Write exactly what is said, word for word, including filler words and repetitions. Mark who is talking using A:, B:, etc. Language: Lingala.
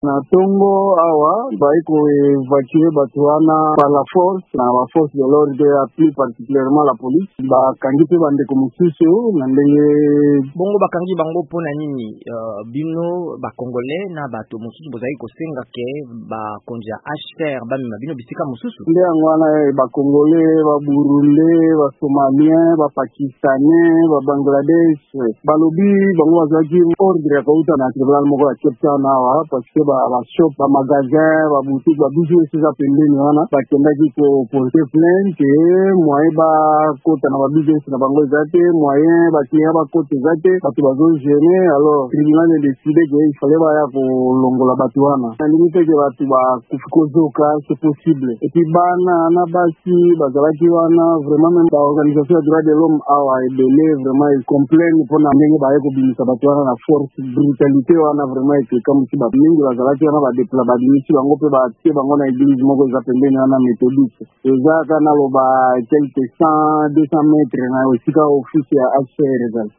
A: na tongo awa baiko evacuer batu wana par la force na ba force de l'ordre ya plus particulièrement la police bakangi pe bandeko mosusu na ndenge
B: bongo bakangi bango pona nini uh, bino ba congolais na bato mosusu bozali kosenga ke ba konja H C R bamema bino bisika mosusu
A: nde yango wana ba congolais ba burundais ba somaliens ba pakistanais ba bangladesh balobi bango bazaki ordre ya kauta na tribunal moko ya Cape Town awa parce que ba ba shop ba magasin ba boutique ba business za pembeni wana bakendaki ko porter plainte moyen ba kota na ba business na bango zate moyen ba client ba kota zate batu bazo gérer alors tribunal a décidé que il fallait ba ya ko longola batu wana na limite ke batu ba kufikozoka c'est possible et puis bana na basi bazalaki wana vraiment même ba organisation de droits de l'homme awa ebele vraiment ils complainent pour na ndenge ba yeko bimisa batu wana na force brutalité wana vraiment et comme si ba mingi bazalaki wana ba déploie ba dimisi bango pe ba tie bango na église moko za pembeni wana méthodique eza kana loba quelques cent deux cents mètres na osika office ya H C R.